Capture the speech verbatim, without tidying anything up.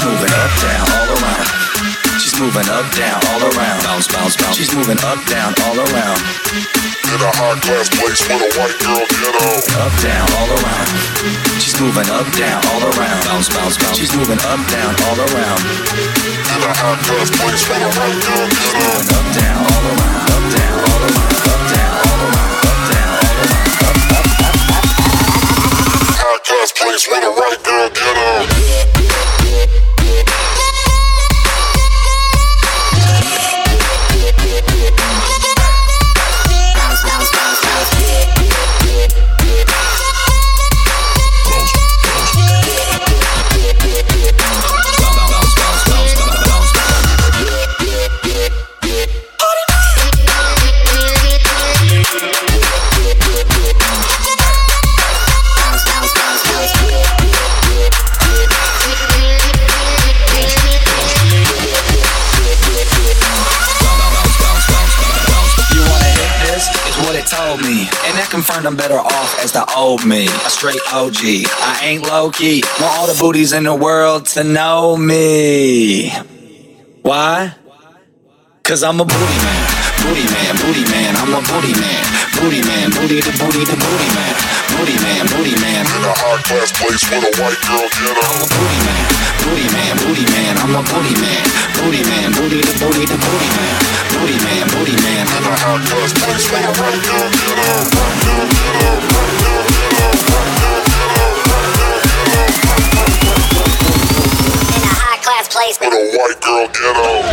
moving up, down, all around. She's moving up, down, all around. Bounce, bounce, bounce. She's moving up, down, all around. In a high-class place where the white girl get out. Up, down, all around. She's moving up, down, all around. Bounce, bounce, bounce. She's moving up, down, all around. In a high-class place where the white girl get out. Moving up, down, all around. Up, down, all around. Up, down, all around. Up, down, all around. Up, up, up, up, up. High-class place where the white girl get out. Me. And that confirmed I'm better off as the old me. A straight O G. I ain't low-key. Want all the booties in the world to know me. Why? Cause I'm a booty man. Booty man, booty man, I'm a booty man. Booty man, booty to booty to booty man. Booty man, booty man. In a high-class place where the white girl get out. I'm a booty man. Booty man, booty man, I'm a booty man. Booty man, booty to booty to booty man. Booty man, booty man. In a high-class place where the white girl get out. White girl get out. White girl get out. White girl get out. White girl get out. In a high-class place where the white girl get out.